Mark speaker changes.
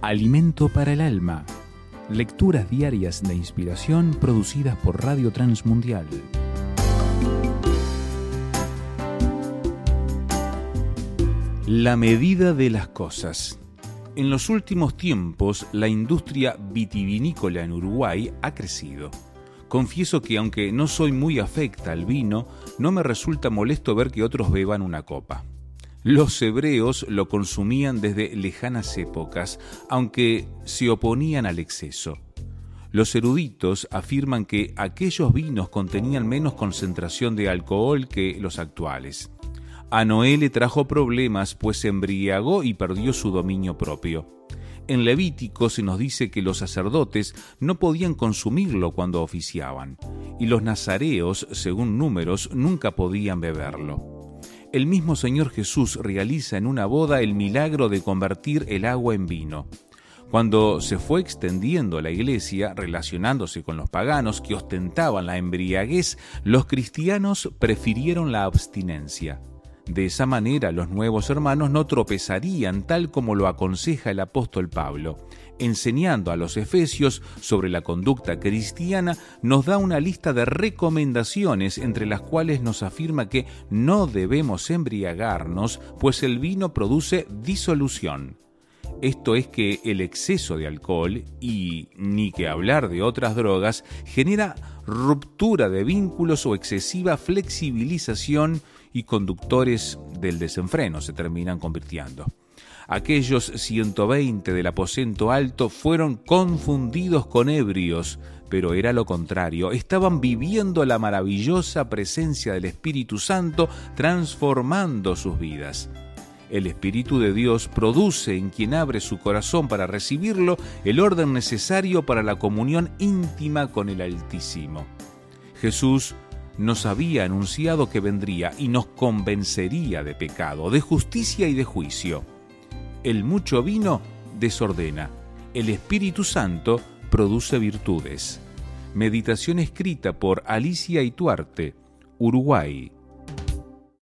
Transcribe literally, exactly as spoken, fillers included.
Speaker 1: Alimento para el alma. Lecturas diarias de inspiración producidas por Radio Transmundial. La medida de las cosas. En los últimos tiempos, la industria vitivinícola en Uruguay ha crecido. Confieso que, aunque no soy muy afecta al vino, no me resulta molesto ver que otros beban una copa. Los hebreos lo consumían desde lejanas épocas, aunque se oponían al exceso. Los eruditos afirman que aquellos vinos contenían menos concentración de alcohol que los actuales. A Noé le trajo problemas, pues se embriagó y perdió su dominio propio. En Levítico se nos dice que los sacerdotes no podían consumirlo cuando oficiaban, y los nazareos, según Números, nunca podían beberlo. El mismo Señor Jesús realiza en una boda el milagro de convertir el agua en vino. Cuando se fue extendiendo la iglesia, relacionándose con los paganos que ostentaban la embriaguez, los cristianos prefirieron la abstinencia. De esa manera, los nuevos hermanos no tropezarían tal como lo aconseja el apóstol Pablo. Enseñando a los efesios sobre la conducta cristiana, nos da una lista de recomendaciones entre las cuales nos afirma que no debemos embriagarnos, pues el vino produce disolución. Esto es que el exceso de alcohol, y ni que hablar de otras drogas, genera ruptura de vínculos o excesiva flexibilización y conductores del desenfreno se terminan convirtiendo. Aquellos ciento veinte del aposento alto fueron confundidos con ebrios, pero era lo contrario. Estaban viviendo la maravillosa presencia del Espíritu Santo, transformando sus vidas. El Espíritu de Dios produce en quien abre su corazón para recibirlo el orden necesario para la comunión íntima con el Altísimo. Jesús nos había anunciado que vendría y nos convencería de pecado, de justicia y de juicio. El mucho vino desordena, el Espíritu Santo produce virtudes. Meditación escrita por Alicia Ituarte, Uruguay.